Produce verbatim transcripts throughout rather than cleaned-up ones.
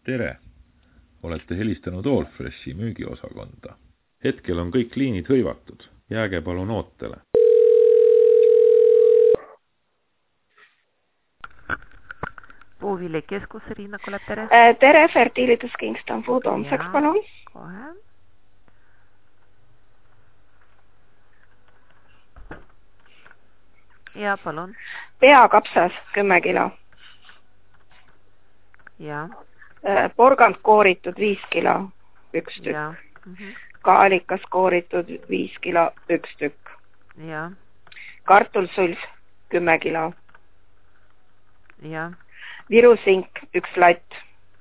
Tere! Olete helistanud Allfreshi müügiosakonda. Hetkel on kõik liinid hõivatud. Jääge palun ootele. Puuvili keskus, Riina Kolep, tere. Äh, tere, Fertilitus Kingston Food homseks, palun. Kohe. Ja, palun. Peakapsas, kümme kilo. Ja. Äh, porgand kooritud, viis kilo, üks tükk. Ja. Mm-hmm. Kaalikas kooritud, viis kilo, üks tükk. Ja. Kartulsulf, kümme kilo. Ja. Virusink, üks latt.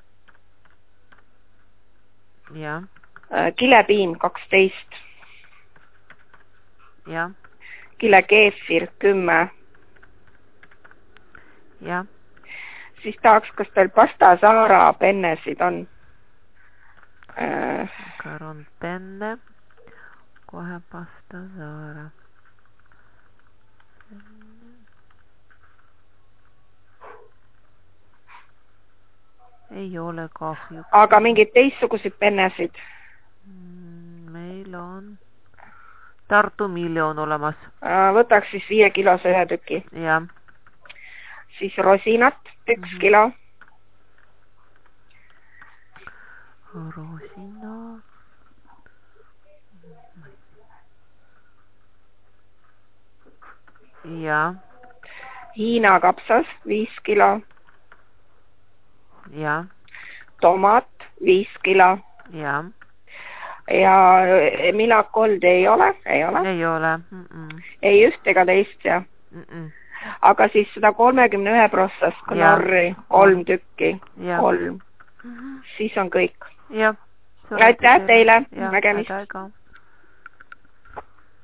Ja. Äh, kilepiim, kaksteist. Ja. Kilekeefir, kümme. Ja. Siis tahaks, kas teil pasta Saara pennesid on? Äh... Karon penne. Kohe pasta Saara. Ei ole kahju. Aga mingid teistsugusid pennesid? Meil on Tartu miljon olemas. Võtaks siis viie kilose ühe tüki. Ja. Siis rosinat, üks mm-hmm. kilo. Rosina. Ja. Hiina kapsas, viis kilo. Ja. Tomat, viis kilo. Ja. Ja milakold ei ole? Ei ole. Ei ole. Mm-mm. Ei üht ega teist, ja. Mm-mm. Aga siis seda kolmekümne ühe prossast knorri, kolm tükki, ja. kolm. Mm-hmm. Siis on kõik. Ja. Aitäh teile. Nägemist. Aitäh ka.